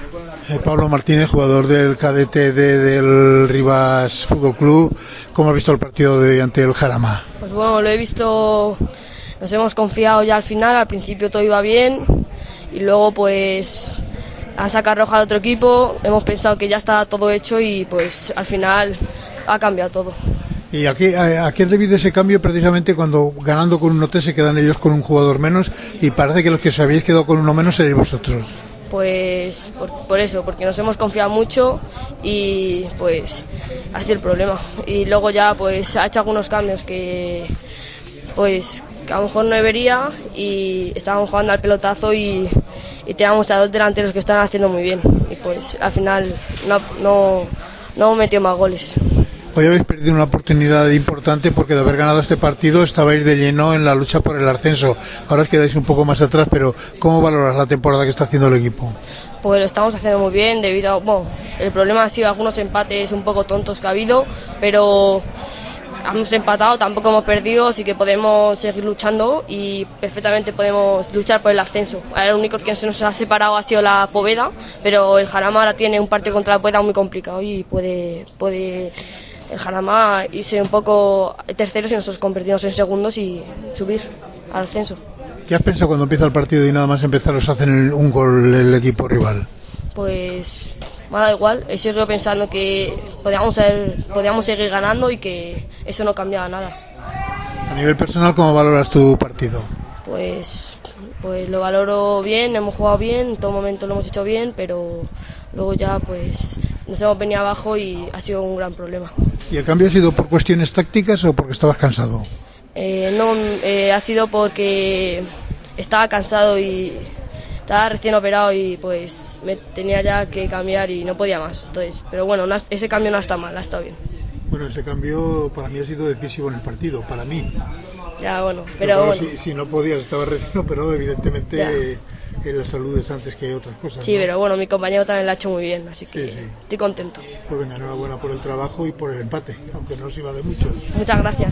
Pablo Martínez, jugador del cadete del Rivas Fútbol Club, ¿cómo has visto el partido de hoy ante el Jarama? Pues bueno, lo he visto, nos hemos confiado ya al final, al principio todo iba bien y luego pues han sacado roja al otro equipo, hemos pensado que ya está todo hecho y pues al final ha cambiado todo. ¿Y a qué debido ese cambio precisamente cuando ganando con 1-3 se quedan ellos con un jugador menos y parece que los que se habéis quedado con uno menos seréis vosotros? Pues por eso, porque nos hemos confiado mucho y pues ha sido el problema. Y luego ya pues ha hecho algunos cambios que pues que a lo mejor no debería y estábamos jugando al pelotazo y teníamos a dos delanteros que estaban haciendo muy bien y pues al final no metió más goles. Hoy habéis perdido una oportunidad importante porque de haber ganado este partido estabais de lleno en la lucha por el ascenso. Ahora os quedáis un poco más atrás, pero ¿cómo valoras la temporada que está haciendo el equipo? Pues lo estamos haciendo muy bien debido a, bueno, el problema ha sido algunos empates un poco tontos que ha habido, pero hemos empatado, tampoco hemos perdido, así que podemos seguir luchando y perfectamente podemos luchar por el ascenso. Ahora lo único que se nos ha separado ha sido la Poveda, pero el Jarama ahora tiene un partido contra la Poveda muy complicado y puede el Jarama irse un poco terceros y nosotros convertirnos en segundos y subir al ascenso. ¿Qué has pensado cuando empieza el partido y nada más empezar os hacen un gol el equipo rival? Pues me ha dado igual, he seguido pensando que podíamos seguir ganando y que eso no cambiaba nada. A nivel personal, ¿cómo valoras tu partido? Pues lo valoro bien, hemos jugado bien, en todo momento lo hemos hecho bien, pero luego ya pues nos hemos venido abajo y ha sido un gran problema. ¿Y el cambio ha sido por cuestiones tácticas o porque estabas cansado? Ha sido porque estaba cansado y estaba recién operado y pues me tenía ya que cambiar y no podía más. Entonces, pero bueno, ese cambio no está mal, ha estado bien. Bueno, ese cambio para mí ha sido decisivo en el partido, para mí. Ya, bueno, pero bueno. Si no podías, estaba recién operado, evidentemente la salud es antes que otras cosas. Sí, ¿no? pero bueno, mi compañero también lo ha hecho muy bien, así que sí. Estoy contento. Pues venga, enhorabuena por el trabajo y por el empate, aunque no os iba de mucho. Muchas gracias.